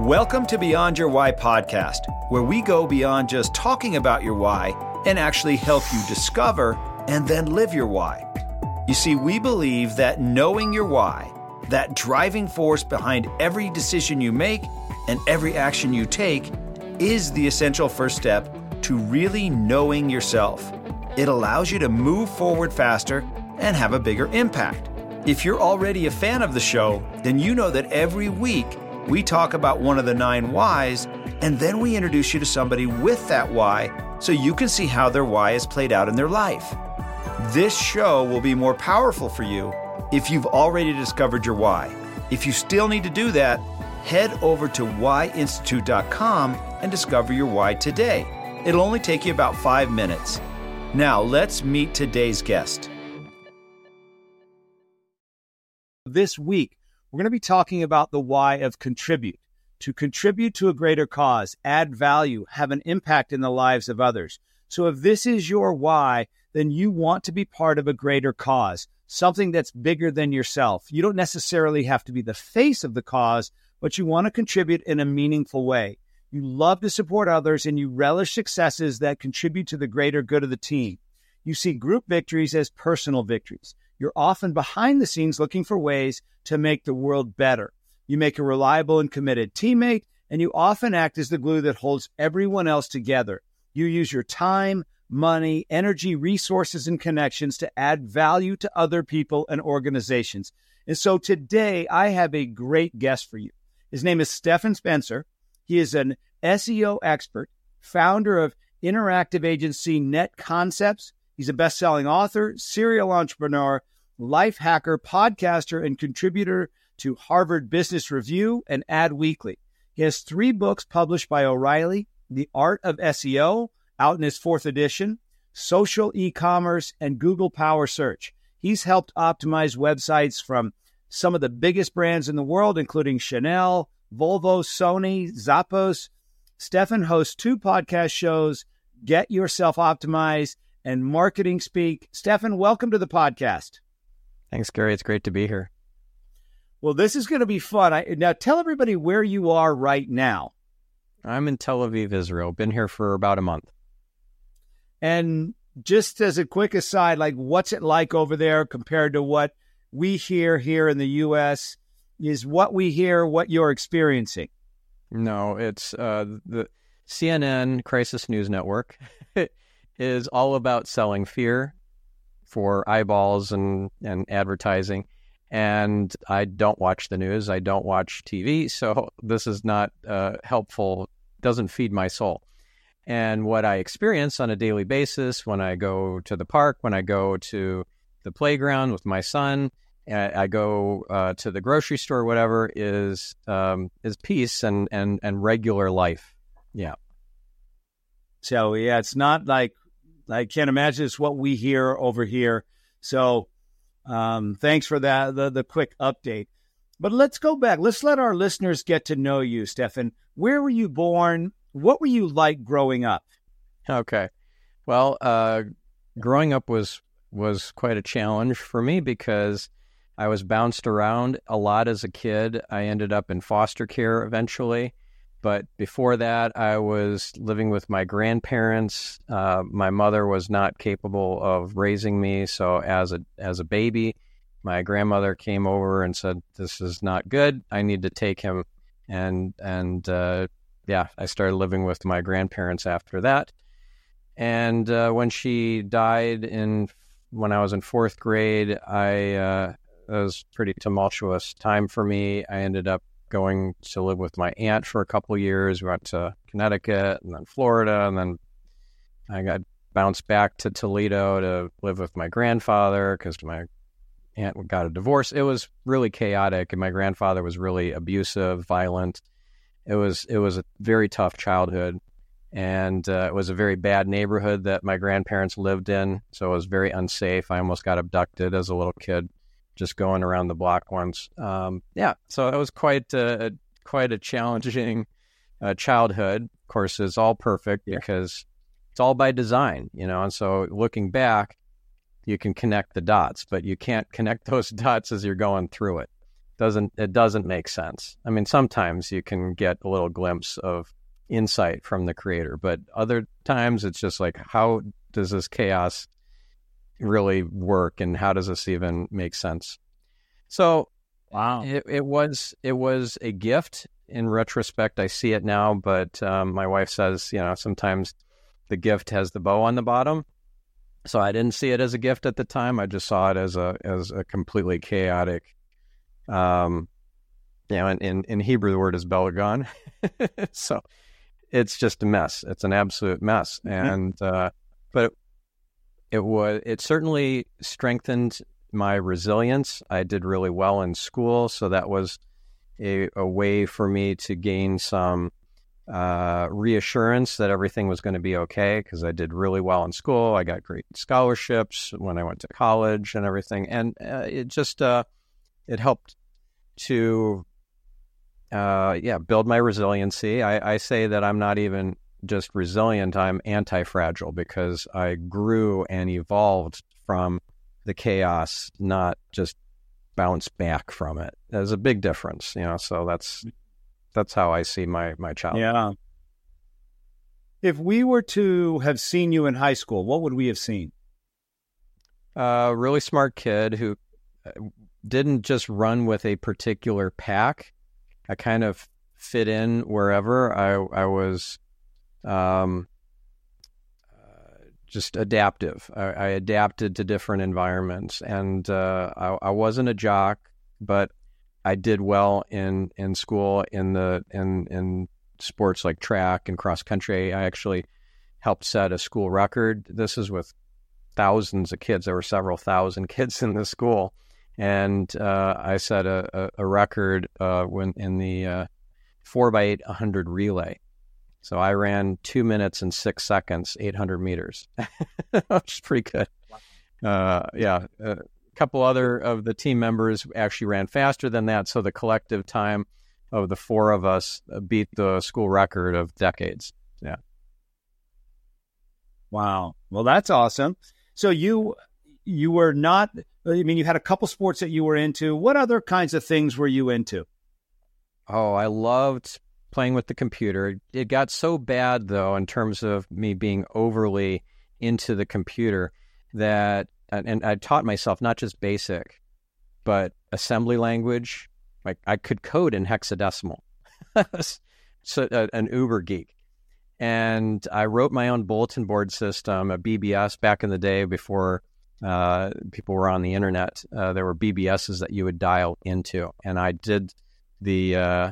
Welcome to Beyond Your Why podcast, where we go beyond just talking about your why and actually help you discover and then live your why. You see, we believe that knowing your why, that driving force behind every decision you make and every action you take, is the essential first step to really knowing yourself. It allows you to move forward faster and have a bigger impact. If you're already a fan of the show, then you know that every week we talk about one of the 9 whys, and then we introduce you to somebody with that why so you can see how their why is played out in their life. This show will be more powerful for you if you've already discovered your why. If you still need to do that, head over to whyinstitute.com and discover your why today. It'll only take you about 5 minutes. Now, let's meet today's guest. This week, we're going to be talking about the why of contribute. To contribute to a greater cause, add value, have an impact in the lives of others. So if this is your why, then you want to be part of a greater cause, something that's bigger than yourself. You don't necessarily have to be the face of the cause, but you want to contribute in a meaningful way. You love to support others and you relish successes that contribute to the greater good of the team. You see group victories as personal victories. You're often behind the scenes looking for ways to make the world better. You make a reliable and committed teammate, and you often act as the glue that holds everyone else together. You use your time, money, energy, resources, and connections to add value to other people and organizations. And so today, I have a great guest for you. His name is Stephan Spencer. He is an SEO expert, founder of interactive agency Net Concepts. He's a best-selling author, serial entrepreneur, life hacker, podcaster, and contributor to Harvard Business Review and Adweekly. He has 3 books published by O'Reilly: The Art of SEO, out in his 4th edition, Social E-commerce, and Google Power Search. He's helped optimize websites from some of the biggest brands in the world, including Chanel, Volvo, Sony, Zappos. Stephan hosts 2 podcast shows, Get Yourself Optimized and Marketing Speak. Stephan, welcome to the podcast. Thanks, Gary. It's great to be here. Well, this is going to be fun. Now, tell everybody where you are right now. I'm in Tel Aviv, Israel. Been here for about a month. And just as a quick aside, like, what's it like over there compared to what we hear here in the U.S.? Is what we hear what you're experiencing? No, it's the CNN Crisis News Network is all about selling fear for eyeballs and advertising. And I don't watch the news. I don't watch TV. So this is not helpful, doesn't feed my soul. And what I experience on a daily basis when I go to the park, when I go to the playground with my son, I go to the grocery store, whatever, is peace and regular life. Yeah. So, yeah, it's not like, I can't imagine it's what we hear over here. So thanks for that, the quick update. But let's go back. Let's let our listeners get to know you, Stephan. Where were you born? What were you like growing up? Okay. Well, growing up was quite a challenge for me because I was bounced around a lot as a kid. I ended up in foster care eventually. But before that, I was living with my grandparents. My mother was not capable of raising me. So as a baby, my grandmother came over and said, "This is not good. I need to take him." And I started living with my grandparents after that. And when she died when I was in 4th grade, it was a pretty tumultuous time for me. I ended up going to live with my aunt for a couple years. We went to Connecticut and then Florida, and then I got bounced back to Toledo to live with my grandfather because my aunt got a divorce. It was really chaotic, and my grandfather was really abusive, violent. It was a very tough childhood, and it was a very bad neighborhood that my grandparents lived in, so it was very unsafe. I almost got abducted as a little kid, just going around the block once. So it was quite a challenging childhood. Of course, it's all perfect because it's all by design, and so looking back, you can connect the dots, but you can't connect those dots as you're going through it. doesn't make sense. I mean, sometimes you can get a little glimpse of insight from the creator, but other times it's just like, how does this chaos really work, and how does this even make sense? So Wow. it was a gift. In retrospect, I see it now, but my wife says, sometimes the gift has the bow on the bottom. So I didn't see it as a gift at the time. I just saw it as a completely chaotic, in Hebrew the word is belagan. So it's just a mess. It's an absolute mess. And but it certainly strengthened my resilience. I did really well in school, so that was a way for me to gain some reassurance that everything was going to be okay, because I did really well in school. I got great scholarships when I went to college and everything, and it just it helped to build my resiliency. I say that I'm not even just resilient, I'm anti-fragile, because I grew and evolved from the chaos, not just bounce back from it. There's a big difference, so that's how I see my child. Yeah. If we were to have seen you in high school, what would we have seen? A really smart kid who didn't just run with a particular pack. I kind of fit in wherever. I was just adaptive. I adapted to different environments, and I wasn't a jock, but I did well in school in sports like track and cross country. I actually helped set a school record. This is with thousands of kids. There were several thousand kids in the school, and I set a record when in the 4x800 relay. So I ran 2 minutes and 6 seconds, 800 meters, which is pretty good. A couple other of the team members actually ran faster than that. So the collective time of the four of us beat the school record of decades. Yeah. Wow. Well, that's awesome. So you were not, you had a couple sports that you were into. What other kinds of things were you into? Oh, I loved playing with the computer. It got so bad, though, in terms of me being overly into the computer, that, and I taught myself not just BASIC, but assembly language. Like, I could code in hexadecimal. So an uber geek. And I wrote my own bulletin board system, a BBS, back in the day before people were on the internet. There were BBSs that you would dial into, and I did I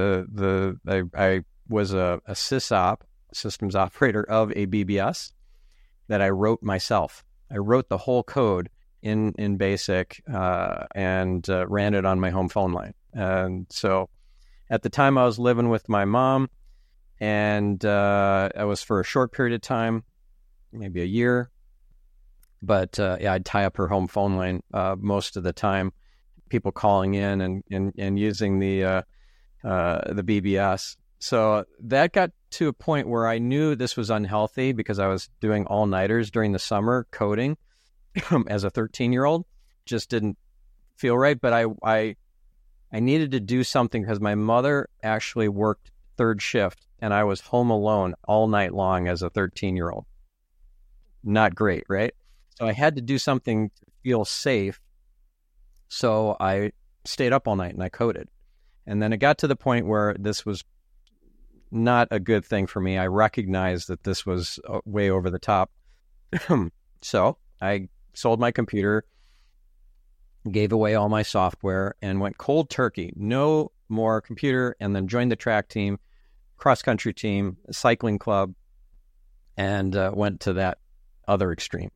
was a sysop, systems operator of a BBS, that I wrote myself. I wrote the whole code in BASIC and ran it on my home phone line. And so at the time I was living with my mom, and I was for a short period of time, maybe a year. But I'd tie up her home phone line most of the time, people calling in and using the BBS. So that got to a point where I knew this was unhealthy, because I was doing all-nighters during the summer coding as a 13-year-old. Just didn't feel right. But I needed to do something, because my mother actually worked third shift, and I was home alone all night long as a 13-year-old. Not great, right? So I had to do something to feel safe. So I stayed up all night and I coded. And then it got to the point where this was not a good thing for me. I recognized that this was way over the top. So I sold my computer, gave away all my software, and went cold turkey. No more computer, and then joined the track team, cross-country team, cycling club, and went to that other extreme.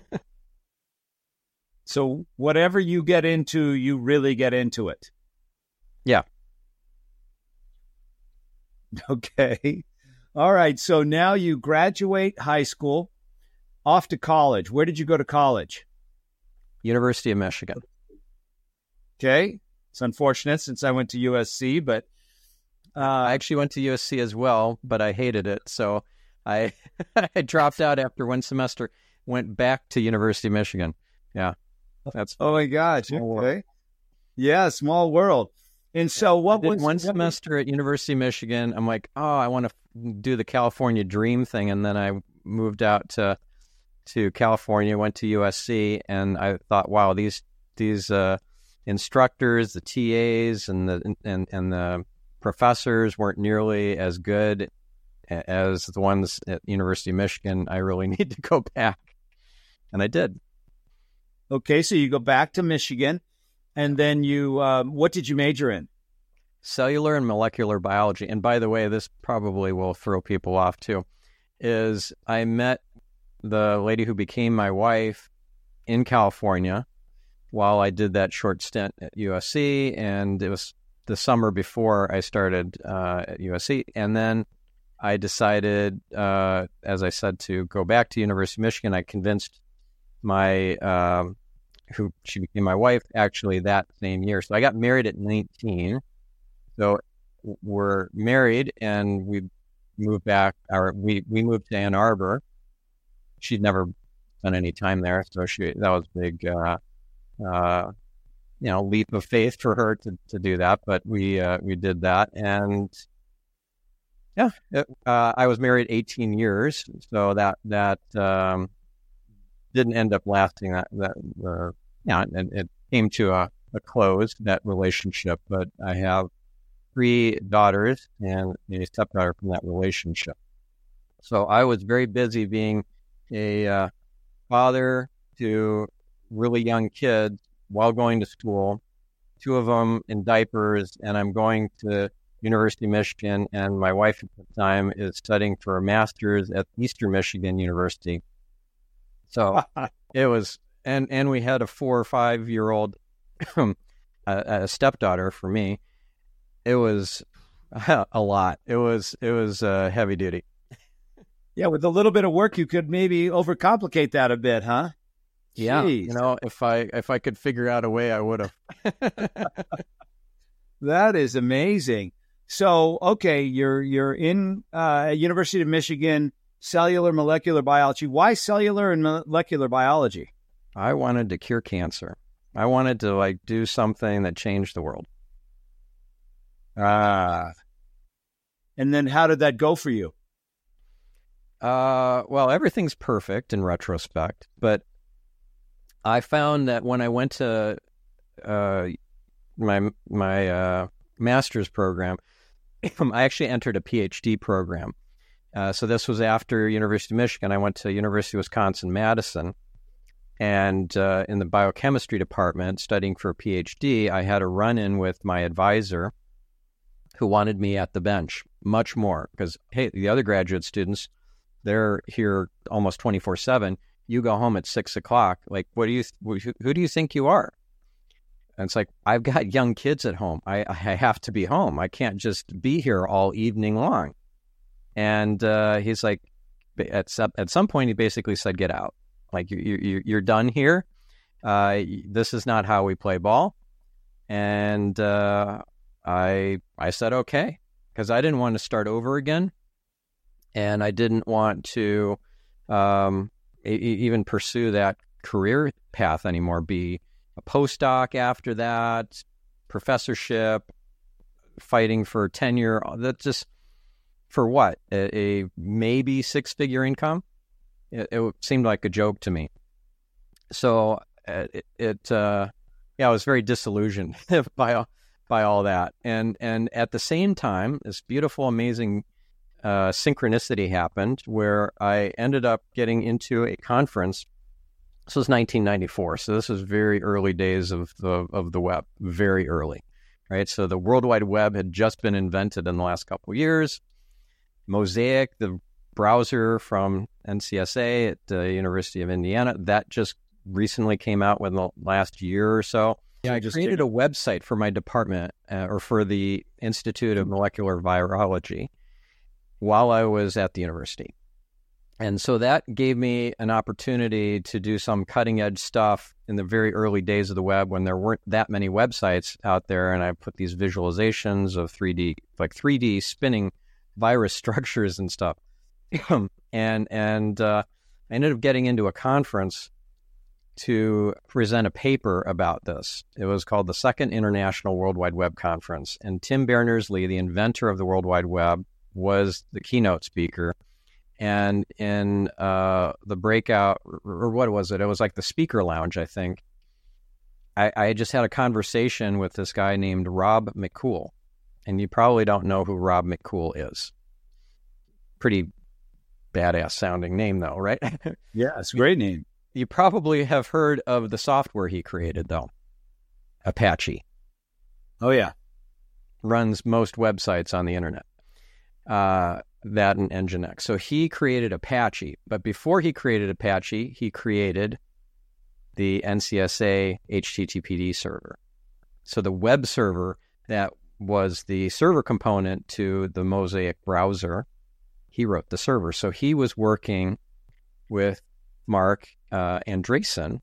So whatever you get into, you really get into it. Yeah. Okay. All right. So now you graduate high school, off to college. Where did you go to college? University of Michigan. Okay. It's unfortunate since I went to USC, but I actually went to USC as well, but I hated it. So I dropped out after one semester, went back to University of Michigan. Yeah. Oh my gosh. Okay. Yeah, small world. And so what I did was one semester at University of Michigan. I'm like, oh, I want to do the California dream thing. And then I moved out to California, went to USC, and I thought, wow, these instructors, the TAs, and the professors weren't nearly as good as the ones at University of Michigan. I really need to go back, and I did. Okay, so you go back to Michigan, and then you, what did you major in? Cellular and molecular biology. And by the way, this probably will throw people off too, is I met the lady who became my wife in California while I did that short stint at USC, and it was the summer before I started at USC. And then I decided, as I said, to go back to University of Michigan. I convinced my who she became my wife actually that same year. So I got married at 19. So we're married, and we moved back, or we moved to Ann Arbor. She'd never spent any time there, so that was a big, leap of faith for her to do that. But we did that, and yeah, I was married 18 years, so that didn't end up lasting. And it came to a close, that relationship. But I have 3 daughters and a stepdaughter from that relationship. So I was very busy being a father to really young kids while going to school, 2 of them in diapers, and I'm going to University of Michigan, and my wife at the time is studying for a master's at Eastern Michigan University. So it was, and we had a 4 or 5 year old, a stepdaughter for me. It was a lot. It was heavy duty. Yeah, with a little bit of work, you could maybe overcomplicate that a bit, huh? Yeah, Jeez. if I could figure out a way, I would have. That is amazing. So, okay, you're in University of Michigan, cellular molecular biology. Why cellular and molecular biology? I wanted to cure cancer. I wanted to do something that changed the world. And then how did that go for you? Well, everything's perfect in retrospect, but I found that when I went to my master's program, I actually entered a PhD program. So this was after University of Michigan. I went to University of Wisconsin-Madison, and in the biochemistry department, studying for a PhD, I had a run-in with my advisor, who wanted me at the bench much more because, hey, the other graduate students, they're here almost 24/7. You go home at 6 o'clock. Like, who do you think you are? And it's like, I've got young kids at home. I have to be home. I can't just be here all evening long. And he's like, at some point, he basically said, get out. Like, you're done here. This is not how we play ball. And I said, okay, because I didn't want to start over again. And I didn't want to even pursue that career path anymore, be a postdoc after that, professorship, fighting for tenure. That's just for what? A maybe 6-figure income? It seemed like a joke to me. So I was very disillusioned by all that. And at the same time, this beautiful, amazing synchronicity happened where I ended up getting into a conference. This was 1994, so this was very early days of the web, very early, right? So the World Wide Web had just been invented in the last couple of years. Mosaic, the browser from NCSA at the University of Indiana, that just recently came out within the last year or so. Yeah, I just created a website for my department or for the Institute of Molecular Virology while I was at the university. And so that gave me an opportunity to do some cutting edge stuff in the very early days of the web when there weren't that many websites out there. And I put these visualizations of 3D spinning virus structures and stuff. and I ended up getting into a conference to present a paper about this. It was called the Second International World Wide Web Conference. And Tim Berners-Lee, the inventor of the World Wide Web, was the keynote speaker. And in the breakout, or what was it? It was like the speaker lounge, I think. I just had a conversation with this guy named Rob McCool. And you probably don't know who Rob McCool is. Pretty badass sounding name, though, right? Yeah, it's a great name. You probably have heard of the software he created, though. Apache. Oh, yeah. Runs most websites on the internet. That and Nginx. So he created Apache. But before he created Apache, he created the NCSA HTTPD server. So the web server that was the server component to the Mosaic browser, he wrote the server. So he was working with Mark Andreessen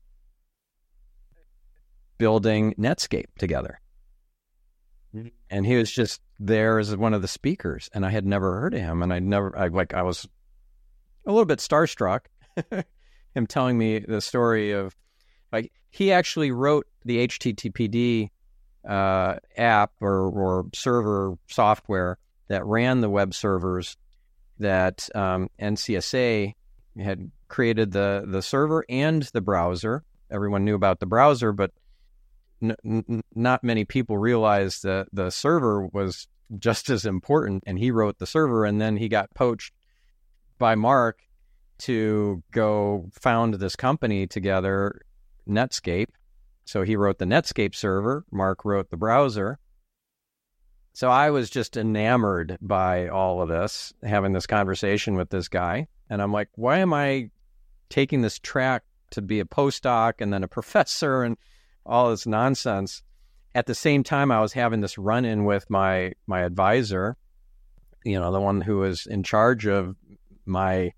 building Netscape together. Mm-hmm. And he was just there as one of the speakers, and I had never heard of him, and I was a little bit starstruck. Him telling me the story of, like, he actually wrote the HTTPD app or server software that ran the web servers that NCSA had created the server and the browser. Everyone knew about the browser, but not many people realized that the server was just as important, and he wrote the server, and then he got poached by Mark to go found this company together, Netscape. So he wrote the Netscape server, Mark wrote the browser. So I was just enamored by all of this, having this conversation with this guy. And I'm like, why am I taking this track to be a postdoc and then a professor and all this nonsense? At the same time, I was having this run-in with my advisor, the one who was in charge of my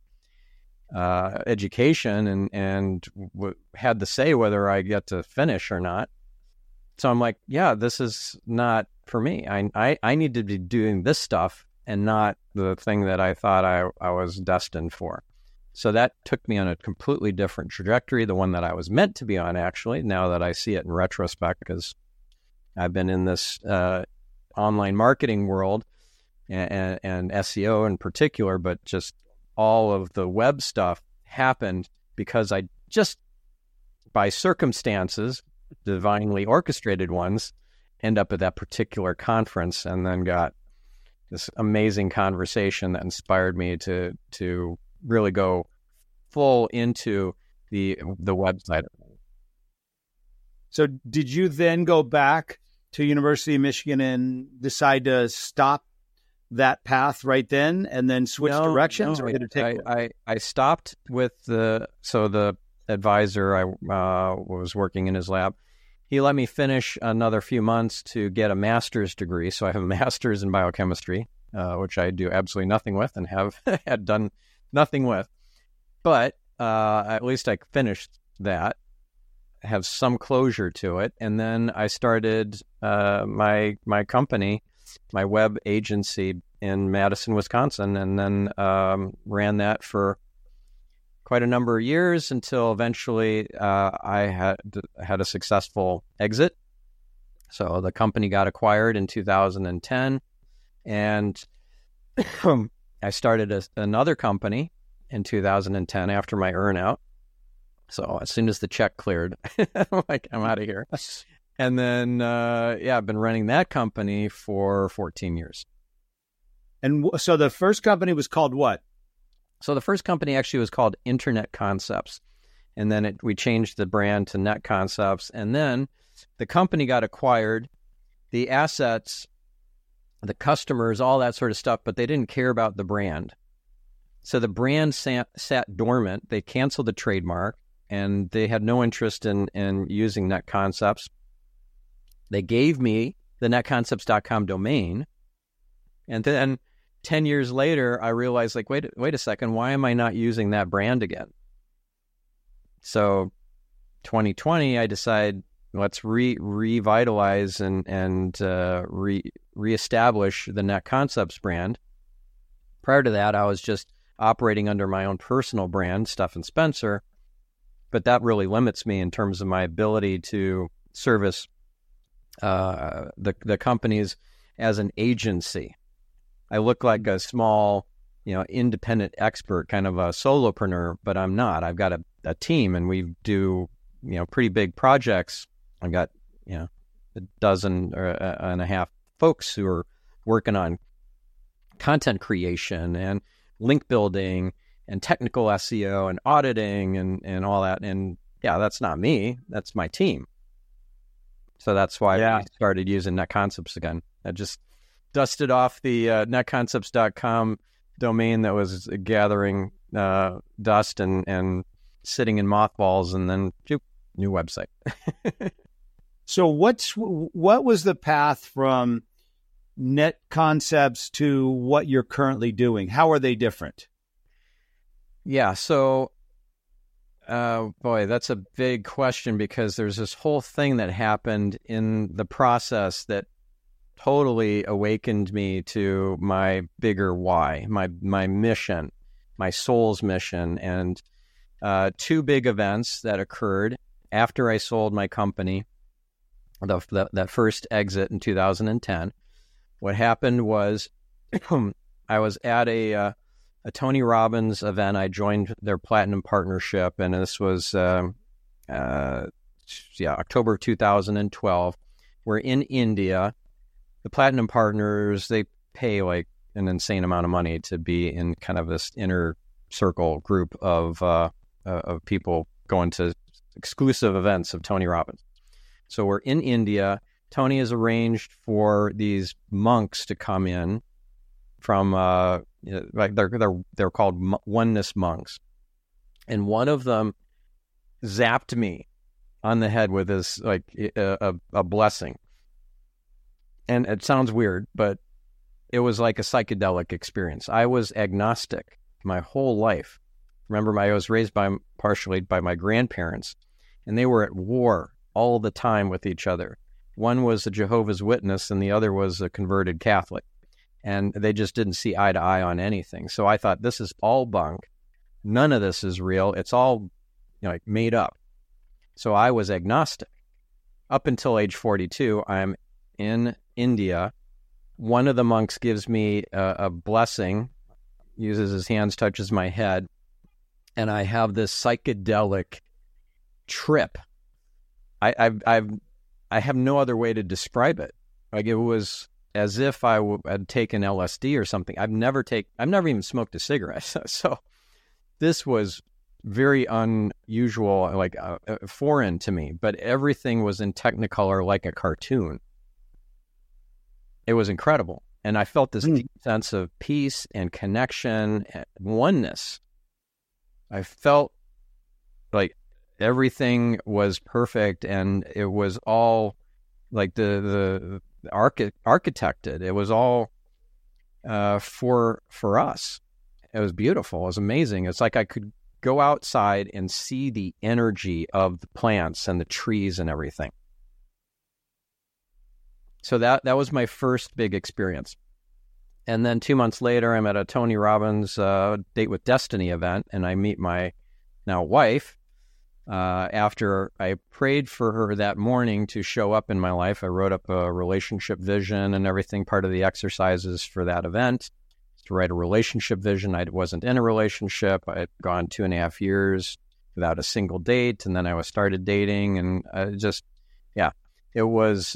education and had to say whether I get to finish or not. So I'm like, yeah, this is not for me. I need to be doing this stuff and not the thing that I thought I was destined for. So that took me on a completely different trajectory, the one that I was meant to be on, actually, now that I see it in retrospect, because I've been in this online marketing world and SEO in particular, but just all of the web stuff happened because I just, by circumstances, divinely orchestrated ones, end up at that particular conference and then got this amazing conversation that inspired me to really go full into the website. So did you then go back to University of Michigan and decide to stop that path right then and then switch directions? Or did it take I stopped with the advisor. I was working in his lab. He let me finish another few months to get a master's degree. So I have a master's in biochemistry, which I do absolutely nothing with and have had done nothing with. But at least I finished that, have some closure to it. And then I started my company, my web agency in Madison, Wisconsin, and then ran that for quite a number of years until eventually I had a successful exit. So the company got acquired in 2010, and I started another company in 2010 after my earnout. So as soon as the check cleared, I'm like, I'm out of here. And then, I've been running that company for 14 years. And so the first company was called what? So the first company actually was called Internet Concepts. And then we changed the brand to Net Concepts. And then the company got acquired, the assets, the customers, all that sort of stuff, but they didn't care about the brand. So the brand sat dormant. They canceled the trademark, and they had no interest in using Net Concepts. They gave me the netconcepts.com domain. And then 10 years later, I realized, like, wait a second, why am I not using that brand again? So 2020, I decided, let's revitalize and reestablish the Net Concepts brand. Prior to that, I was just operating under my own personal brand, Stephan Spencer. but that really limits me in terms of my ability to service the companies as an agency. I look like a small, independent expert, kind of a solopreneur, but I'm not. I've got a team, and we do, pretty big projects. I've got, a dozen and a half folks who are working on content creation and link building and technical SEO and auditing and all that. And yeah, that's not me. That's my team. So that's why I started using NetConcepts again. I just dusted off the netconcepts.com domain that was gathering dust and sitting in mothballs, and then new website. So what was the path from NetConcepts to what you're currently doing? How are they different? Yeah, so boy, that's a big question, because there's this whole thing that happened in the process that totally awakened me to my bigger why, my mission, my soul's mission, and two big events that occurred after I sold my company, that first exit in 2010. What happened was I was at a Tony Robbins event. I joined their Platinum Partnership, and this was October 2012. We're in India. The Platinum Partners, they pay like an insane amount of money to be in kind of this inner circle group of people going to exclusive events of Tony Robbins. So we're in India. Tony has arranged for these monks to come in from like they're called oneness monks, and one of them zapped me on the head with this like a blessing. And it sounds weird, but it was like a psychedelic experience. I was agnostic my whole life. Remember, I was raised partially by my grandparents, and they were at war all the time with each other. One was a Jehovah's Witness, and the other was a converted Catholic. And they just didn't see eye to eye on anything. So I thought, this is all bunk. None of this is real. It's all like made up. So I was agnostic. Up until age 42, I'm in India. One of the monks gives me a blessing, uses his hands, touches my head, and I have this psychedelic trip. I have no other way to describe it. Like, it was as if I had taken LSD or something. I've never even smoked a cigarette. So this was very unusual, like foreign to me, but everything was in Technicolor like a cartoon. It was incredible. And I felt this deep sense of peace and connection and oneness. I felt like everything was perfect, and it was all like the architected. It was all for us. It was beautiful. It was amazing. It's like I could go outside and see the energy of the plants and the trees and everything. So that was my first big experience. And then 2 months later, I'm at a Tony Robbins Date with Destiny event, and I meet my now wife. After I prayed for her that morning to show up in my life, I wrote up a relationship vision and everything. Part of the exercises for that event is to write a relationship vision. I wasn't in a relationship. I had gone 2.5 years without a single date, and then I started dating, and it was.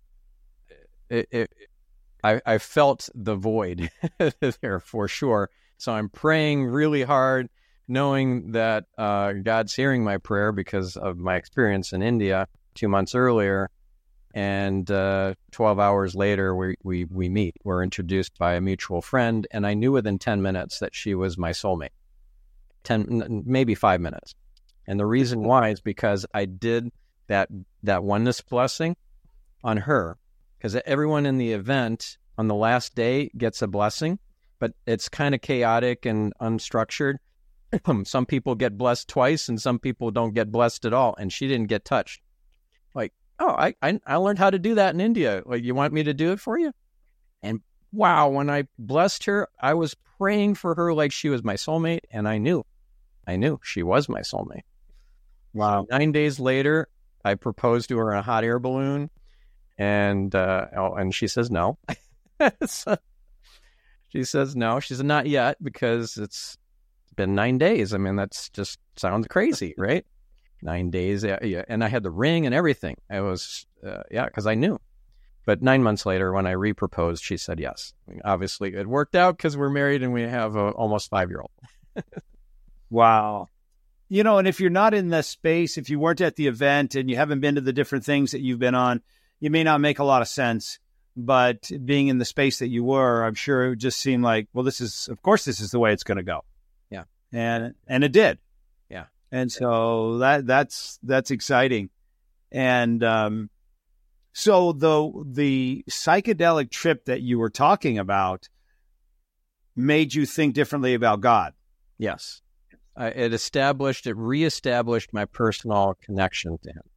I felt the void there for sure. So I'm praying really hard, knowing that God's hearing my prayer because of my experience in India 2 months earlier. And 12 hours later, we meet. We're introduced by a mutual friend, and I knew within 10 minutes that she was my soulmate. 10, maybe 5 minutes. And the reason why is because I did that oneness blessing on her. Because everyone in the event on the last day gets a blessing, but it's kind of chaotic and unstructured. Some people get blessed twice, and some people don't get blessed at all. And she didn't get touched. Like, oh, I learned how to do that in India. Like, you want me to do it for you? And wow, when I blessed her, I was praying for her like she was my soulmate, and I knew she was my soulmate. Wow. 9 days later, I proposed to her in a hot air balloon, and she says no. So she says no. She said not yet because it's been 9 days. I mean, that's just sounds crazy, right? 9 days, yeah. And I had the ring and everything. I was, because I knew. But 9 months later, when I re-proposed, she said yes. I mean, obviously, it worked out because we're married and we have a almost 5-year-old. Wow. And if you're not in the space, if you weren't at the event and you haven't been to the different things that you've been on, you may not make a lot of sense. But being in the space that you were, I'm sure it would just seem like, well, this is the way it's going to go. Yeah. And it did. Yeah. And so that's exciting. And so the psychedelic trip that you were talking about made you think differently about God. Yes. It reestablished my personal connection to him.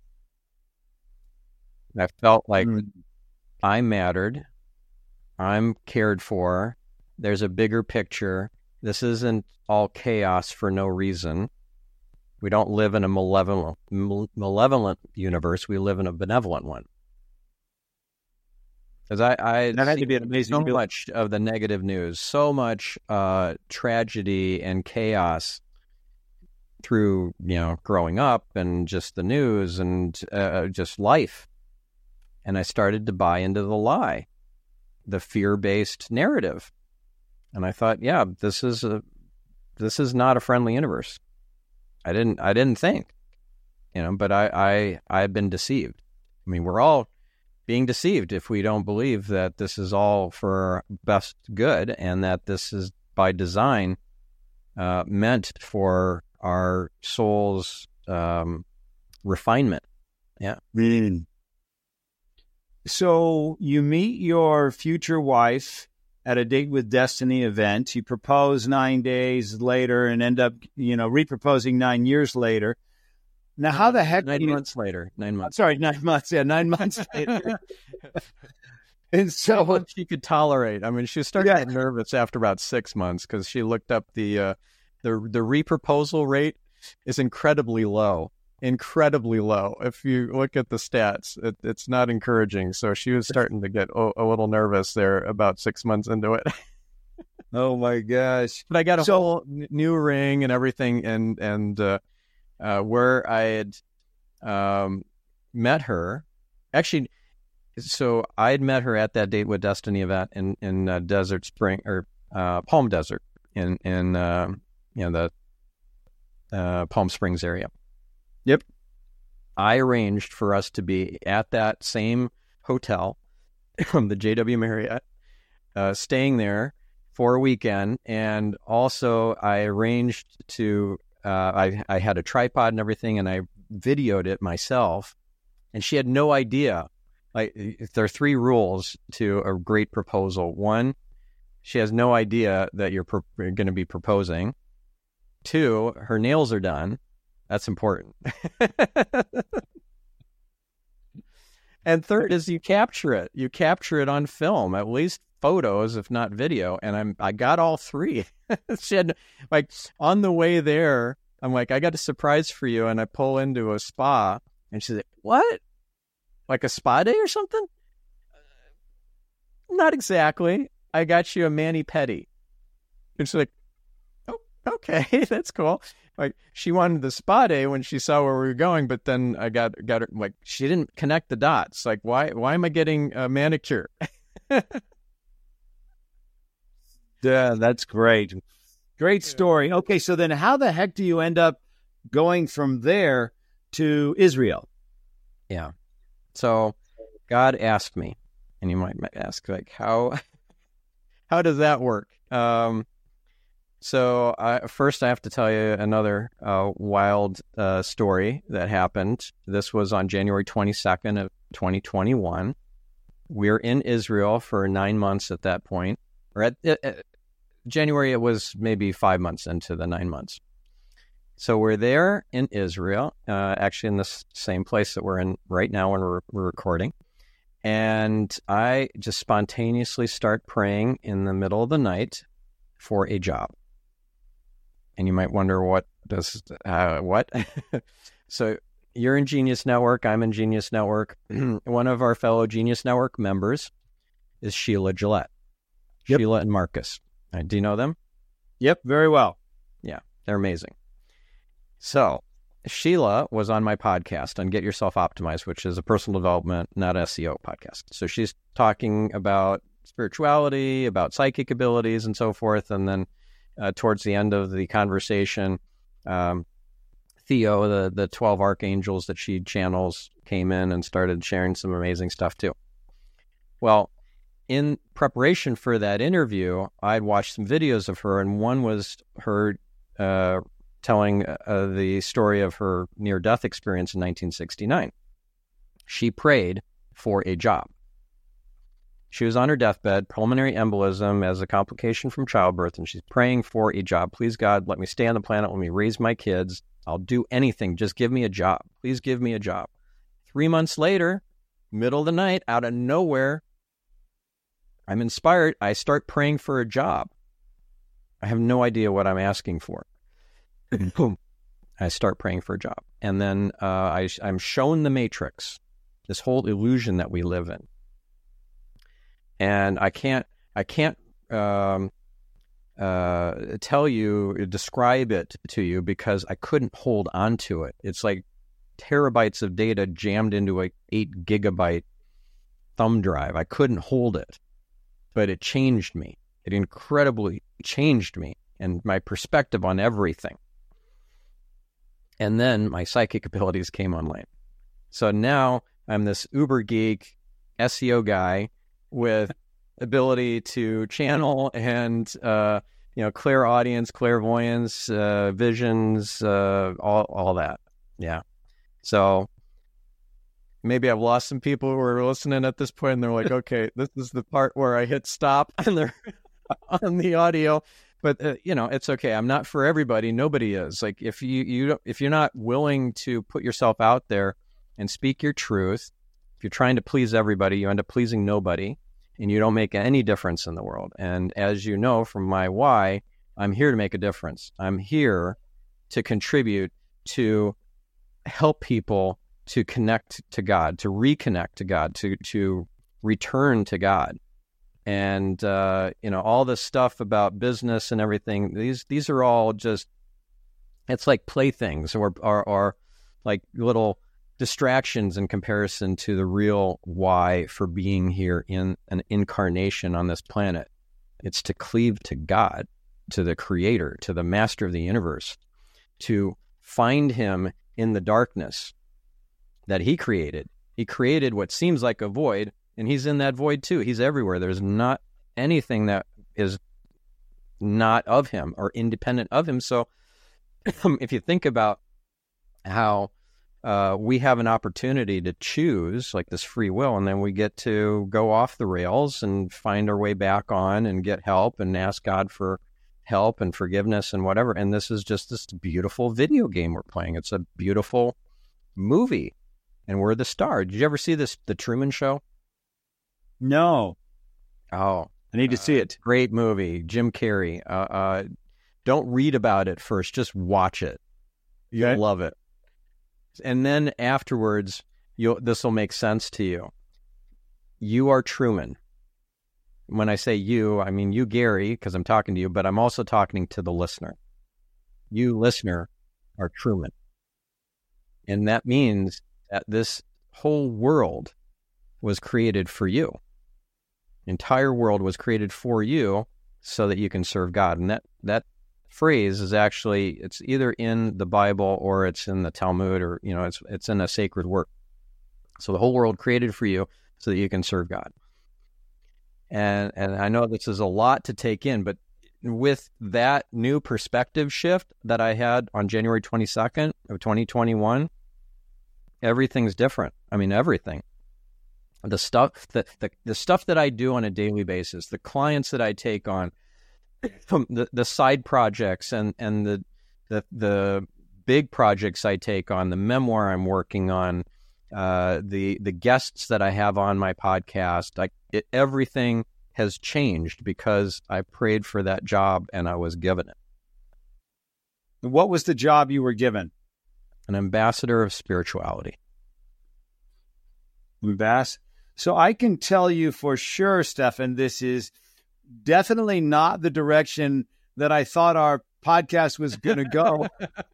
I felt like I mattered. I'm cared for. There's a bigger picture. This isn't all chaos for no reason. We don't live in a malevolent universe. We live in a benevolent one. Because that had to be an amazing. So much of the negative news, so much tragedy and chaos through growing up and just the news and just life, and I started to buy into the lie, the fear-based narrative, and I thought, yeah, this is not a friendly universe. I didn't think, but I've been deceived. I mean, we're all being deceived if we don't believe that this is all for our best good and that this is by design meant for our soul's refinement. Yeah. So you meet your future wife at a Date with Destiny event. You propose 9 days later and end up, re-proposing 9 years later. Now, how the heck? 9 months later. 9 months. Sorry, 9 months. Yeah, 9 months later. And so she could tolerate. I mean, she started getting nervous after about 6 months because she looked up the re-proposal rate is incredibly low. Incredibly low. If you look at the stats, it's not encouraging. So she was starting to get a little nervous there about 6 months into it. Oh my gosh! But I got a whole new ring and everything, and where I had met her, actually, so I had met her at that Date with Destiny event in Desert Spring or Palm Desert in the Palm Springs area. Yep. I arranged for us to be at that same hotel, the JW Marriott, staying there for a weekend, and also I arranged to. I had a tripod and everything, and I videoed it myself, and she had no idea. Like, there are 3 rules to a great proposal. 1, she has no idea that you're going to be proposing. 2, her nails are done. That's important. And 3rd is you capture it. You capture it on film, at least photos, if not video. And I got all 3. She had, like, on the way there, I'm like, I got a surprise for you. And I pull into a spa, and she's like, what? Like a spa day or something? Not exactly. I got you a mani-pedi. And she's like, oh, okay, that's cool. Like, she wanted the spa day when she saw where we were going, but then I got her, like, she didn't connect the dots. Like, why am I getting a manicure? Yeah, that's great. Great story. Okay, so then how the heck do you end up going from there to Israel? Yeah. So God asked me, and you might ask, like, how does that work? So first I have to tell you another wild story that happened. This was on January 22nd of 2021. We're in Israel for 9 months at that point. Or at January, it was maybe 5 months into the 9 months. So we're there in Israel, actually in the same place that we're in right now when we're recording. And I just spontaneously start praying in the middle of the night for a job. And you might wonder, what? So you're in Genius Network. I'm in Genius Network. One of our fellow Genius Network members is Sheila Gillette. Yep. Sheila and Marcus. Do you know them? Yep, very well. Yeah, they're amazing. So Sheila was on my podcast on Get Yourself Optimized, which is a personal development, not SEO podcast. So she's talking about spirituality, about psychic abilities and so forth. And then towards the end of the conversation, Theo, the 12 archangels that she channels, came in and started sharing some amazing stuff too. Well, in preparation for that interview, I'd watched some videos of her, and one was her telling the story of her near-death experience in 1969. She prayed for a job. She was on her deathbed, pulmonary embolism as a complication from childbirth, and she's praying for a job. Please, God, let me stay on the planet. Let me raise my kids. I'll do anything. Just give me a job. Please give me a job. 3 months later, middle of the night, out of nowhere, I'm inspired. I start praying for a job. I have no idea what I'm asking for. Boom. I start praying for a job. And then I'm shown the matrix, this whole illusion that we live in. And I can't describe it to you because I couldn't hold on to it. It's like terabytes of data jammed into a 8 gigabyte thumb drive. I couldn't hold it, but it changed me. It incredibly changed me and my perspective on everything. And then my psychic abilities came online. So now I'm this uber geek SEO guy with ability to channel and, clear audience, clairvoyance, visions, all that. Yeah. So maybe I've lost some people who are listening at this point and they're like, okay, this is the part where I hit stop and they're on the audio. But, it's okay. I'm not for everybody. Nobody is. Like if you're not willing to put yourself out there and speak your truth, if you're trying to please everybody, you end up pleasing nobody and you don't make any difference in the world. And as you know from my why, I'm here to make a difference. I'm here to contribute to help people to connect to God, to reconnect to God, to return to God. And, all this stuff about business and everything, these are all just, it's like playthings or like little distractions in comparison to the real why for being here in an incarnation on this planet. It's to cleave to God, to the Creator, to the Master of the universe, to find Him in the darkness that He created. He created what seems like a void, and He's in that void too. He's everywhere. There's not anything that is not of Him or independent of Him. So if you think about how we have an opportunity to choose, like this free will, and then we get to go off the rails and find our way back on and get help and ask God for help and forgiveness and whatever. And this is just this beautiful video game we're playing. It's a beautiful movie, and we're the star. Did you ever see The Truman Show? No. Oh, I need to see it. Great movie. Jim Carrey. Don't read about it first. Just watch it. You'll love it. And then afterwards, this will make sense to you. You are Truman. When I say you, I mean you, Gary, because I'm talking to you, but I'm also talking to the listener. You, listener, are Truman. And that means that this whole world was created for you. The entire world was created for you so that you can serve God. And that phrase is actually, it's either in the Bible or it's in the Talmud, or it's in a sacred work. So the whole world created for you so that you can serve God. And I know this is a lot to take in, but with that new perspective shift that I had on January 22nd of 2021, everything's different. I mean, everything. The stuff that I do on a daily basis, the clients that I take on, the side projects and the big projects I take on, the memoir I'm working on, the guests that I have on my podcast, everything has changed because I prayed for that job and I was given it. What was the job you were given? an ambassador of spirituality. So I can tell you for sure, Stefan, this is definitely not the direction that I thought our podcast was going to go.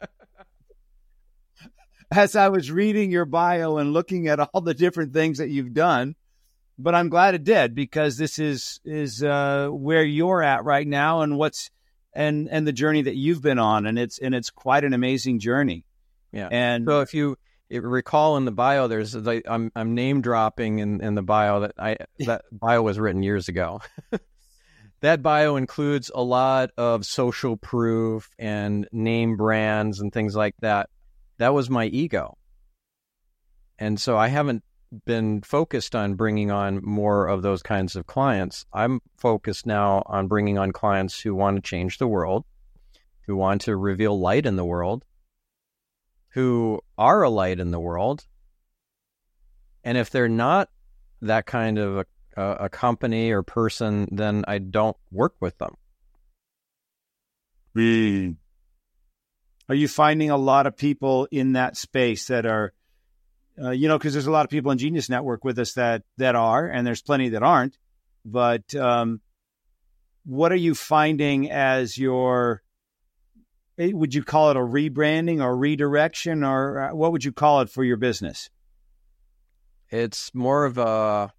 As I was reading your bio and looking at all the different things that you've done, but I'm glad it did, because this is where you're at right now, and and the journey that you've been on, and it's quite an amazing journey. Yeah. And so if you recall in the bio, there's I'm name dropping in the bio that bio was written years ago. That bio includes a lot of social proof and name brands and things like that. That was my ego. And so I haven't been focused on bringing on more of those kinds of clients. I'm focused now on bringing on clients who want to change the world, who want to reveal light in the world, who are a light in the world. And if they're not that kind of a company or person, then I don't work with them. Are you finding a lot of people in that space that are, because there's a lot of people in Genius Network with us that are, and there's plenty that aren't, but what are you finding as would you call it a rebranding or redirection, or what would you call it for your business? It's more of a,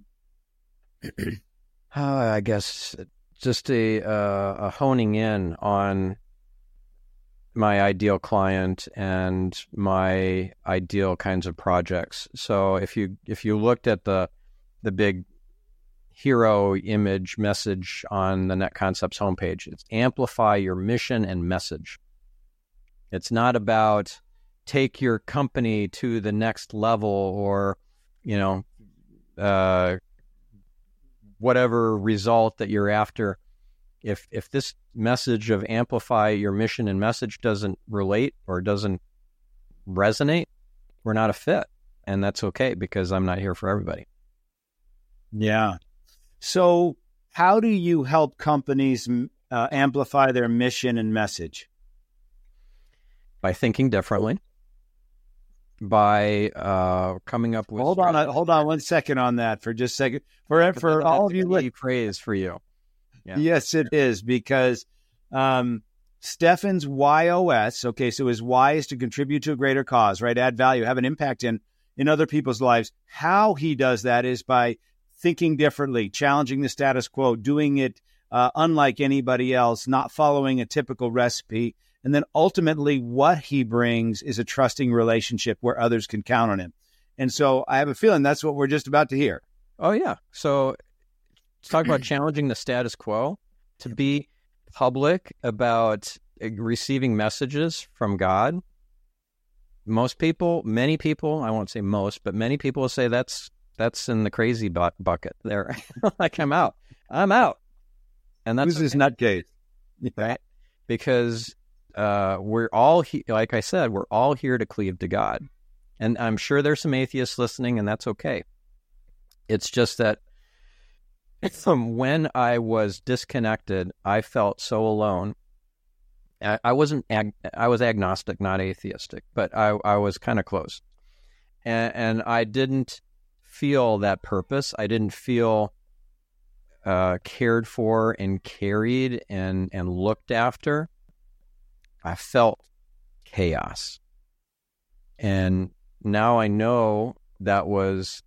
I guess, just a honing in on my ideal client and my ideal kinds of projects. So if you looked at the big hero image message on the Net Concepts homepage, it's amplify your mission and message. It's not about take your company to the next level or, whatever result that you're after. If this message of amplify your mission and message doesn't relate or doesn't resonate, we're not a fit. And that's okay, because I'm not here for everybody. Yeah. So how do you help companies amplify their mission and message? By thinking differently, by coming up with... Hold on 1 second on that for just a second. For all of you... Praise for you. Yeah. Yes, it is, because Stefan's YOS, okay, so his why is to contribute to a greater cause, right? Add value, have an impact in other people's lives. How he does that is by thinking differently, challenging the status quo, doing it unlike anybody else, not following a typical recipe. And then ultimately what he brings is a trusting relationship where others can count on him. And so I have a feeling that's what we're just about to hear. Oh, yeah. So let's talk about challenging the status quo, to be public about receiving messages from God. Many people, I won't say most, but many people will say that's in the crazy bucket there. Like, I'm out. And that's who's this nutcase? Right? Because we're all, like I said, we're all here to cleave to God. And I'm sure there's some atheists listening, and that's okay. It's just that when I was disconnected, I felt so alone. I was agnostic, not atheistic, but I was kind of close. And I didn't feel that purpose. I didn't feel cared for and carried and looked after. I felt chaos. And now I know that was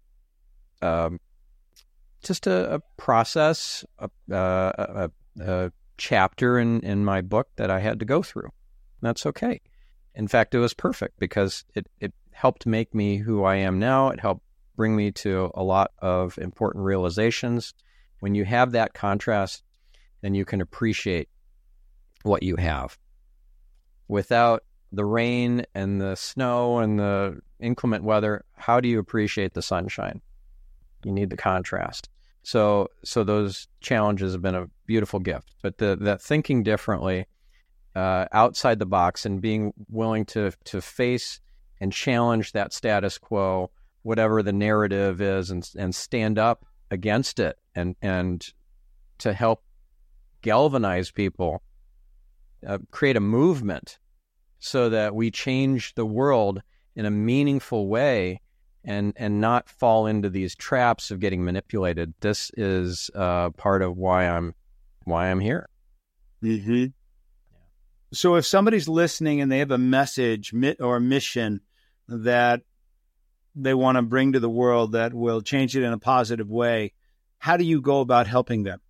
just a process, a chapter in my book that I had to go through. That's okay. In fact, it was perfect, because it helped make me who I am now. It helped bring me to a lot of important realizations. When you have that contrast, then you can appreciate what you have. Without the rain and the snow and the inclement weather, how do you appreciate the sunshine? You need the contrast. So those challenges have been a beautiful gift. But that thinking differently, outside the box, and being willing to face and challenge that status quo, whatever the narrative is, and stand up against it, and to help galvanize people, create a movement so that we change the world in a meaningful way and not fall into these traps of getting manipulated. This is part of why I'm here. Mm-hmm. So if somebody's listening and they have a message or mission that they want to bring to the world that will change it in a positive way, how do you go about helping them?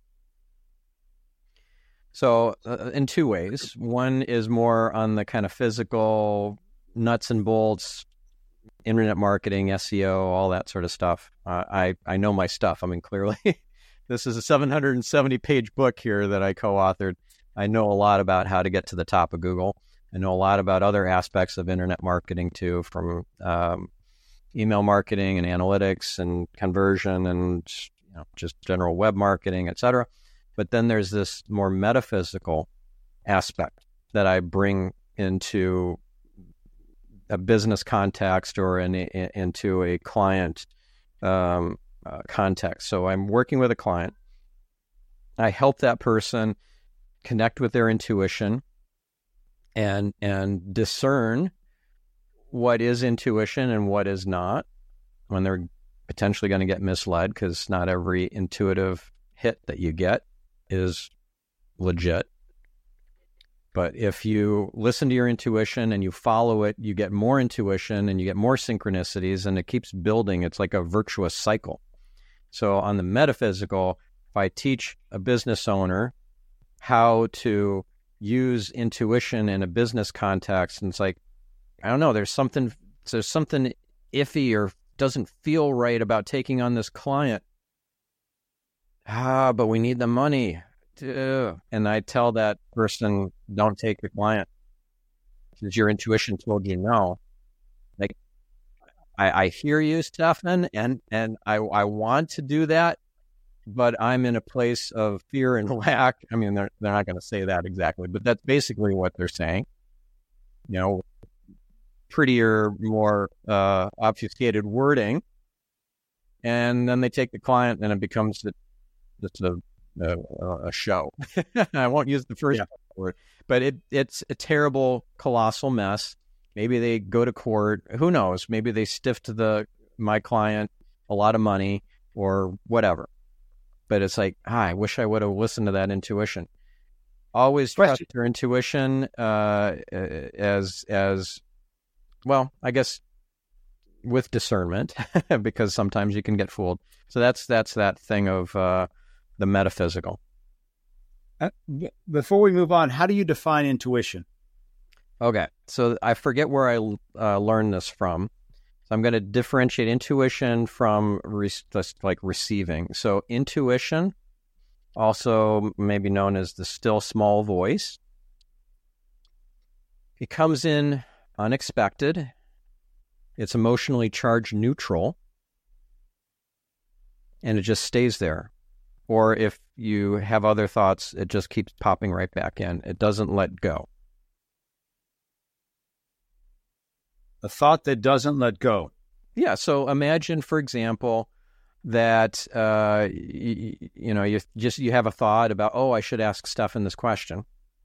So in two ways. One is more on the kind of physical nuts and bolts, internet marketing, SEO, all that sort of stuff. I know my stuff. I mean, clearly, this is a 770-page book here that I co-authored. I know a lot about how to get to the top of Google. I know a lot about other aspects of internet marketing too, from email marketing and analytics and conversion and just general web marketing, et cetera. But then there's this more metaphysical aspect that I bring into a business context or into a client context. So I'm working with a client. I help that person connect with their intuition and discern what is intuition and what is not, when they're potentially going to get misled, because not every intuitive hit that you get is legit. But if you listen to your intuition and you follow it, you get more intuition and you get more synchronicities, and it keeps building. It's like a virtuous cycle. So on the metaphysical, if I teach a business owner how to use intuition in a business context, and it's like, I don't know, there's something iffy or doesn't feel right about taking on this client. But we need the money. And I tell that person, don't take the client, because your intuition told you no. Like, I hear you, Stefan, and I want to do that, but I'm in a place of fear and lack. I mean, they're not going to say that exactly, but that's basically what they're saying. Prettier, more obfuscated wording, and then they take the client, and it becomes just a show. I won't use the first word, but it's a terrible, colossal mess. Maybe they go to court. Who knows? Maybe they stiff to my client a lot of money or whatever. But it's like, I wish I would have listened to that intuition. Always trust your intuition as well, I guess, with discernment, because sometimes you can get fooled. So that's that thing of the metaphysical. Before we move on, how do you define intuition? Okay, so I forget where I learned this from. So I'm going to differentiate intuition from just like receiving. So intuition, also maybe known as the still small voice, it comes in unexpected. It's emotionally charged neutral, and it just stays there. Or if you have other thoughts, it just keeps popping right back in. It doesn't let go. A thought that doesn't let go. Yeah. So imagine, for example, that you have a thought about, I should ask Stefan this question,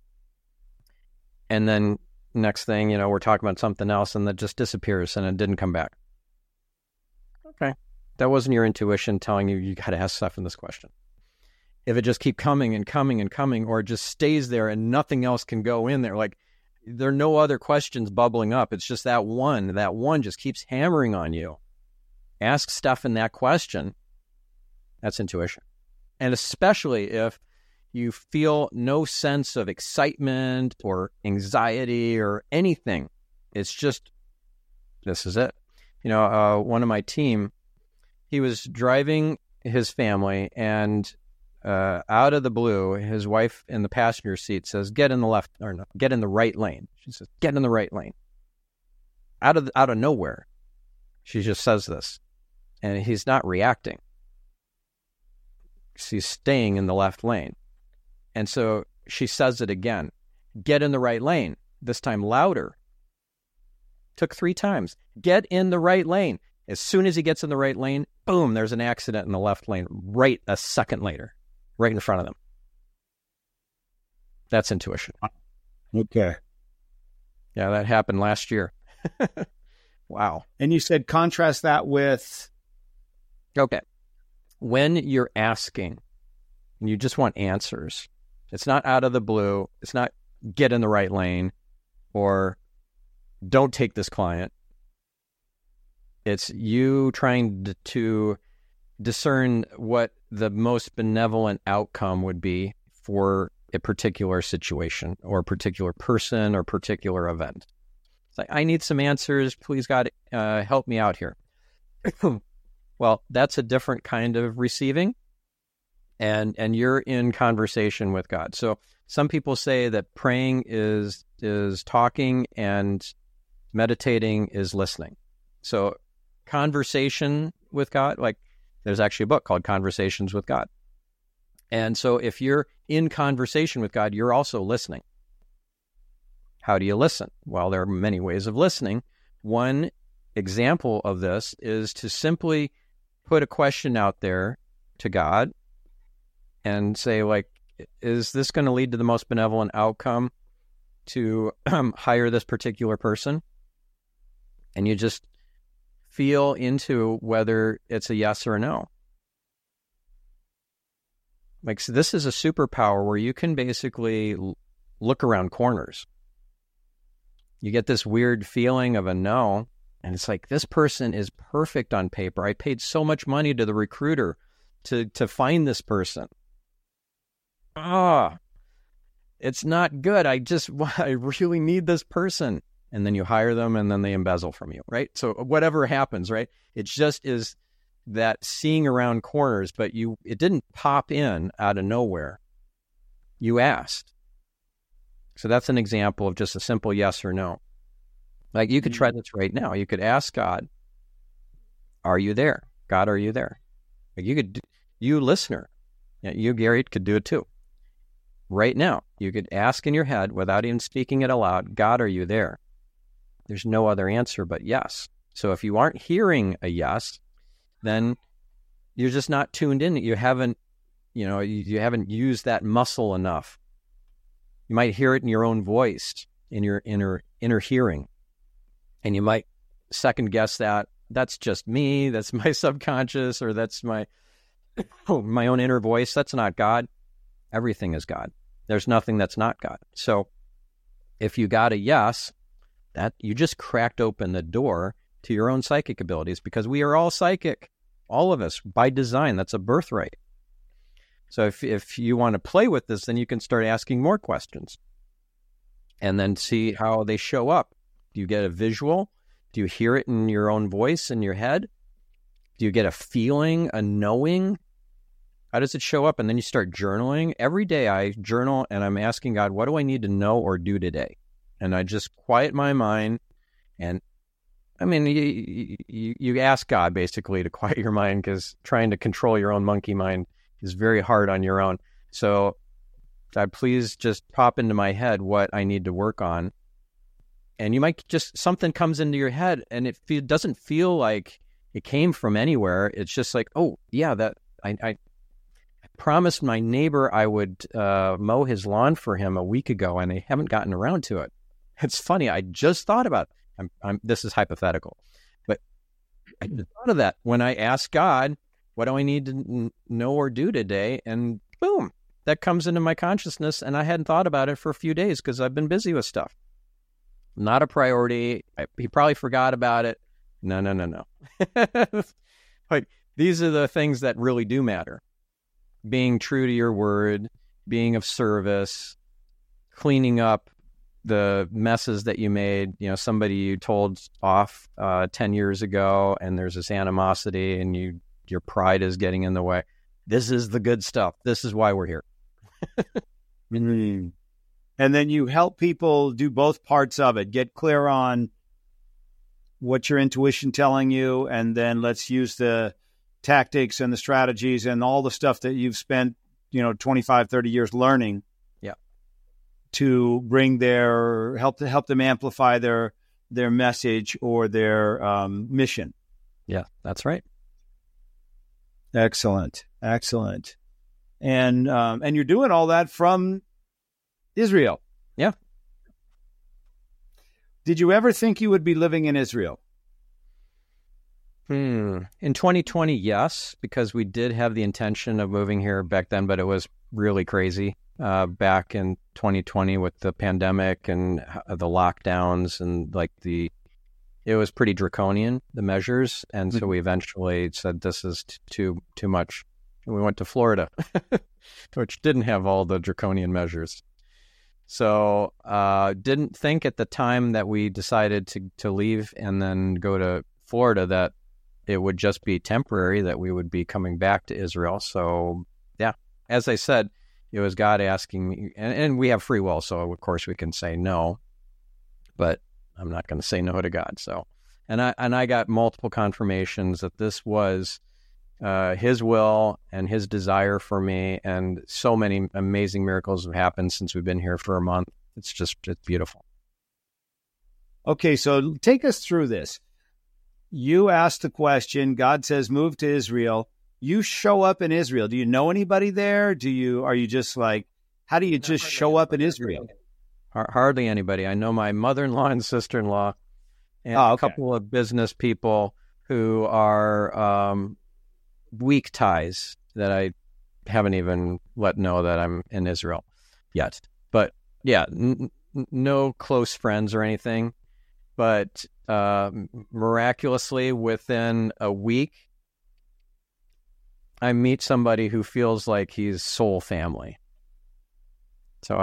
and then next thing, we're talking about something else, and that just disappears and it didn't come back. Okay. That wasn't your intuition telling you got to ask Stefan this question. If it just keep coming and coming and coming, or it just stays there and nothing else can go in there, like there are no other questions bubbling up. It's just that one just keeps hammering on you. Ask Stefan that question. That's intuition. And especially if you feel no sense of excitement or anxiety or anything. It's just, this is it. One of my team, he was driving his family, and out of the blue, his wife in the passenger seat says, get in the right lane. She says, get in the right lane. Out of nowhere, she just says this, and he's not reacting. She's staying in the left lane. And so she says it again, get in the right lane, this time louder. Took 3 times. Get in the right lane. As soon as he gets in the right lane, boom, there's an accident in the left lane right a second later, right in front of them. That's intuition. Okay. Yeah, that happened last year. Wow. And you said contrast that with? Okay. When you're asking and you just want answers, it's not out of the blue. It's not get in the right lane or don't take this client. It's you trying to discern what the most benevolent outcome would be for a particular situation or a particular person or particular event. It's like, I need some answers. Please, God, help me out here. Well, that's a different kind of receiving, and you're in conversation with God. So some people say that praying is talking and meditating is listening. So conversation with God, like there's actually a book called Conversations with God. And so if you're in conversation with God, you're also listening. How do you listen? Well, there are many ways of listening. One example of this is to simply put a question out there to God and say, like, is this going to lead to the most benevolent outcome to hire this particular person? And you just feel into whether it's a yes or a no. Like, so this is a superpower where you can basically look around corners. You get this weird feeling of a no, and it's like, this person is perfect on paper. I paid so much money to the recruiter to find this person. It's not good. I really need this person. And then you hire them and then they embezzle from you, right? So whatever happens, right? It just is that seeing around corners, but it didn't pop in out of nowhere. You asked. So that's an example of just a simple yes or no. Like you could try this right now. You could ask God, are you there? God, are you there? Like you listener, you, Gary, could do it too. Right now, you could ask in your head without even speaking it aloud, God, are you there? There's no other answer but yes. So if you aren't hearing a yes, then you're just not tuned in. You haven't used that muscle enough. You might hear it in your own voice, in your inner hearing. And you might second guess that that's just me, that's my subconscious, or that's my own inner voice. That's not God. Everything is God. There's nothing that's not God. So if you got a yes, that you just cracked open the door to your own psychic abilities, because we are all psychic, all of us, by design. That's a birthright. So if you want to play with this, then you can start asking more questions and then see how they show up. Do you get a visual? Do you hear it in your own voice in your head? Do you get a feeling, a knowing? How does it show up? And then you start journaling. Every day I journal and I'm asking God, what do I need to know or do today? And I just quiet my mind. And I mean, you ask God basically to quiet your mind, because trying to control your own monkey mind is very hard on your own. So God, please just pop into my head what I need to work on. And you might just, something comes into your head and it doesn't feel like it came from anywhere. It's just like, oh yeah, that I promised my neighbor I would mow his lawn for him a week ago, and I haven't gotten around to it. It's funny. I just thought about it. This is hypothetical, but I just thought of that when I asked God, what do I need to know or do today? And boom, that comes into my consciousness, and I hadn't thought about it for a few days because I've been busy with stuff. Not a priority. He probably forgot about it. No. Like, these are the things that really do matter. Being true to your word, being of service, cleaning up the messes that you made. You know, somebody you told off 10 years ago, and there's this animosity, and your pride is getting in the way. This is the good stuff. This is why we're here. Mm-hmm. And then you help people do both parts of it. Get clear on what your intuition telling you, and then let's use the tactics and the strategies and all the stuff that you've spent, 25, 30 years learning. Yeah. To bring help them amplify their message or their mission. Yeah, that's right. Excellent. And you're doing all that from Israel. Yeah. Did you ever think you would be living in Israel? In 2020, yes, because we did have the intention of moving here back then, but it was really crazy back in 2020 with the pandemic and the lockdowns and it was pretty draconian, the measures. And so we eventually said, this is too much. And we went to Florida, which didn't have all the draconian measures. So didn't think at the time that we decided to leave and then go to Florida that it would just be temporary, that we would be coming back to Israel. So, yeah, as I said, it was God asking me, and we have free will, so of course we can say no, but I'm not going to say no to God. So, and I got multiple confirmations that this was His will and His desire for me, and so many amazing miracles have happened since we've been here for a month. It's beautiful. Okay, so take us through this. You asked the question, God says, move to Israel. You show up in Israel. Do you know anybody there? Are you just like, how do you just show up in Israel? Hardly anybody. I know my mother-in-law and sister-in-law and a couple of business people who are weak ties that I haven't even let know that I'm in Israel yet. But yeah, no close friends or anything. But miraculously, within a week, I meet somebody who feels like he's soul family. So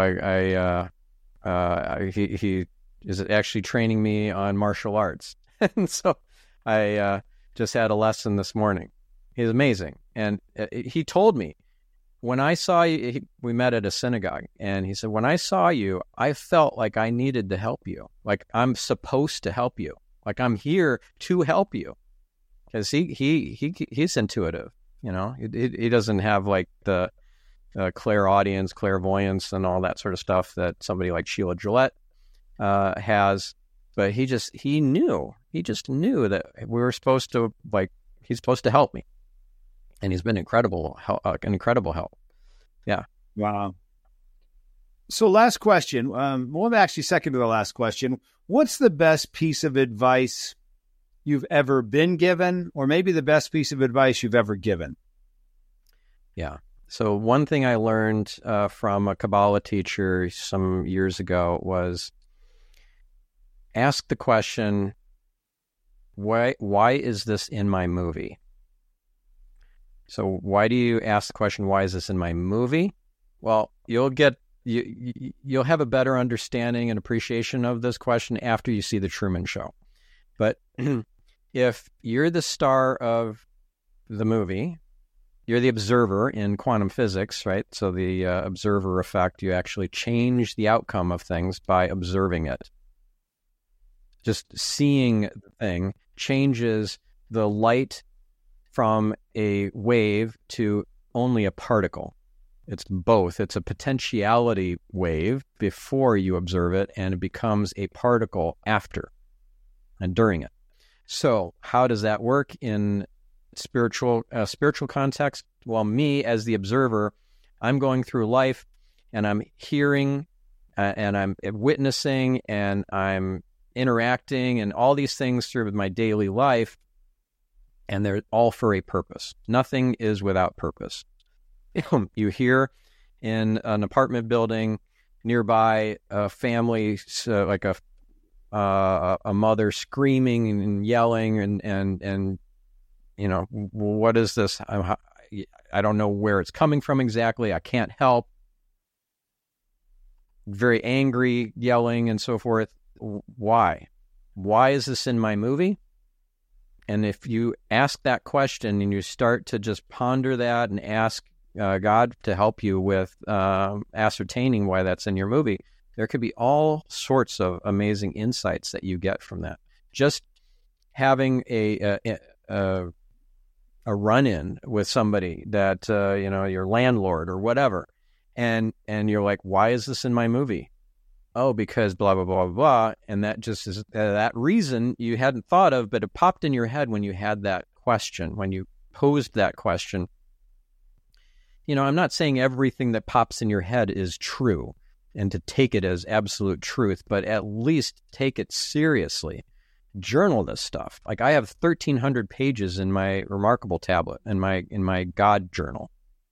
he is actually training me on martial arts, and so I just had a lesson this morning. He's amazing, and he told me, when I saw you, we met at a synagogue, and he said, when I saw you, I felt like I needed to help you. Like I'm supposed to help you. Like I'm here to help you. Because he's intuitive, you know. He doesn't have like the clairaudience, clairvoyance, and all that sort of stuff that somebody like Sheila Gillette has. But he just knew that we were supposed to, he's supposed to help me. And he's been an incredible help. Yeah. Wow. So last question. Well, actually second to the last question. What's the best piece of advice you've ever been given, or maybe the best piece of advice you've ever given? Yeah. So one thing I learned from a Kabbalah teacher some years ago was ask the question, why is this in my movie? So why do you ask the question, why is this in my movie? Well, you'll have a better understanding and appreciation of this question after you see The Truman Show. But if you're the star of the movie, you're the observer in quantum physics, right? So the observer effect, you actually change the outcome of things by observing it. Just seeing the thing changes the light from a wave to only a particle. It's both. It's a potentiality wave before you observe it, and it becomes a particle after and during it. So how does that work in spiritual context? Well, me as the observer, I'm going through life and I'm hearing and I'm witnessing and I'm interacting and all these things through my daily life, and they're all for a purpose. Nothing is without purpose. You hear in an apartment building nearby a family, like a mother screaming and yelling and you know, what is this? I don't know where it's coming from exactly. I can't help. Very angry, yelling and so forth. Why? Why is this in my movie? And if you ask that question and you start to just ponder that and ask God to help you with ascertaining why that's in your movie, there could be all sorts of amazing insights that you get from that. Just having a run-in with somebody that, you know, your landlord or whatever, and you're like, why is this in my movie? Oh, because blah, blah, blah, blah, blah. And that just is that reason you hadn't thought of, but it popped in your head when you had that question, when you posed that question. You know, I'm not saying everything that pops in your head is true, and to take it as absolute truth, but at least take it seriously. Journal this stuff. Like I have 1,300 pages in my Remarkable tablet, in my God journal.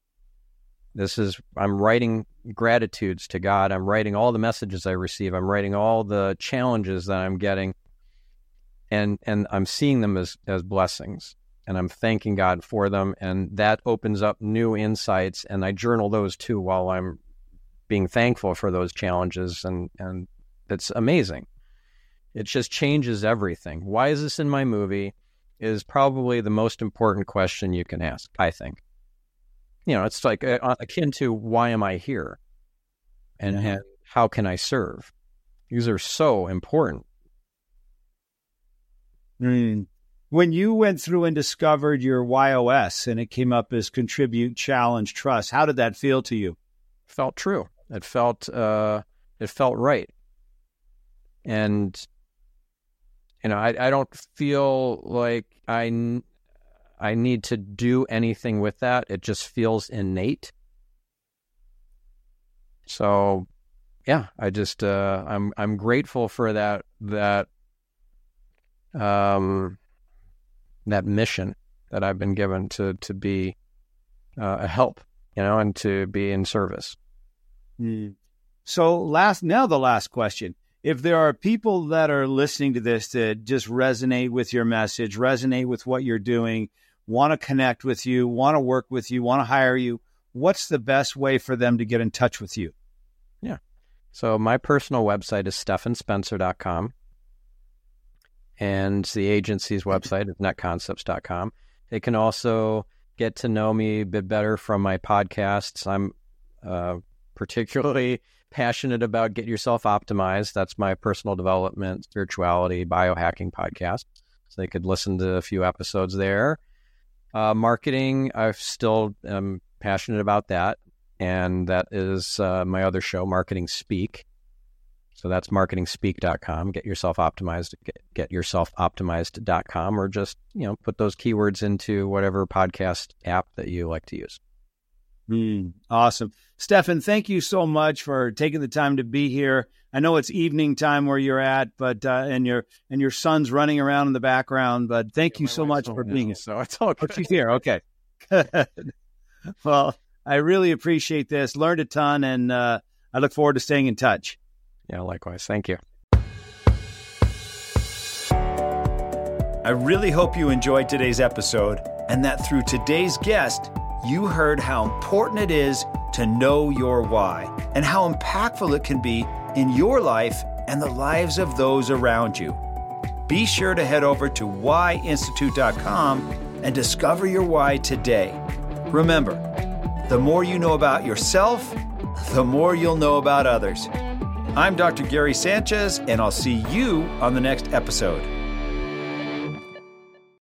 I'm writing gratitudes to God. I'm writing all the messages I receive. I'm writing all the challenges that I'm getting, and I'm seeing them as blessings, and I'm thanking God for them, and that opens up new insights, and I journal those too while I'm being thankful for those challenges, and it's amazing. It just changes everything. Why is this in my movie is probably the most important question you can ask, I think. It's like akin to why am I here? And how can I serve? These are so important. When you went through and discovered your YOS and it came up as Contribute, Challenge, Trust, how did that feel to you? It felt true. It felt right. And I don't feel like I need to do anything with that. It just feels innate. So, yeah, I just I'm grateful for that mission that I've been given to be a help, and to be in service. So the last question. If there are people that are listening to this that just resonate with your message, resonate with what you're doing, want to connect with you, want to work with you, want to hire you, what's the best way for them to get in touch with you? Yeah. So my personal website is stephenspencer.com. And the agency's website is netconcepts.com. They can also get to know me a bit better from my podcasts. I'm particularly passionate about Get Yourself Optimized. That's my personal development, spirituality, biohacking podcast. So they could listen to a few episodes there. Marketing, I still am passionate about that. And that is my other show, Marketing Speak. So that's marketingspeak.com. Get Yourself Optimized, getyourselfoptimized.com, or just, put those keywords into whatever podcast app that you like to use. Awesome. Stephan, thank you so much for taking the time to be here. I know it's evening time where you're at, but and your son's running around in the background, but thank you so much for being here. So it's all good. Oh, she's here. Okay. Well, I really appreciate this. Learned a ton, and I look forward to staying in touch. Yeah, likewise. Thank you. I really hope you enjoyed today's episode, and that through today's guest, you heard how important it is to know your why and how impactful it can be in your life and the lives of those around you. Be sure to head over to whyinstitute.com and discover your why today. Remember, the more you know about yourself, the more you'll know about others. I'm Dr. Gary Sanchez, and I'll see you on the next episode.